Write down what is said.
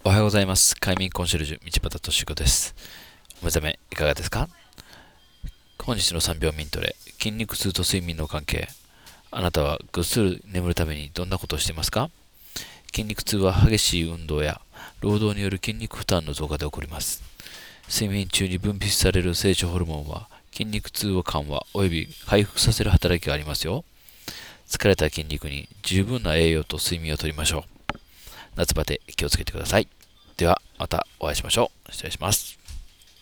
おはようございます。快眠コンシェルジュ、道端敏子です。お目覚めいかがですか？本日の3秒ミントレ、筋肉痛と睡眠の関係。あなたはぐっすり眠るためにどんなことをしていますか？筋肉痛は激しい運動や労働による筋肉負担の増加で起こります。睡眠中に分泌される成長ホルモンは筋肉痛を緩和及び回復させる働きがありますよ。疲れた筋肉に十分な栄養と睡眠をとりましょう。夏バテ気をつけてください。ではまたお会いしましょう。失礼します。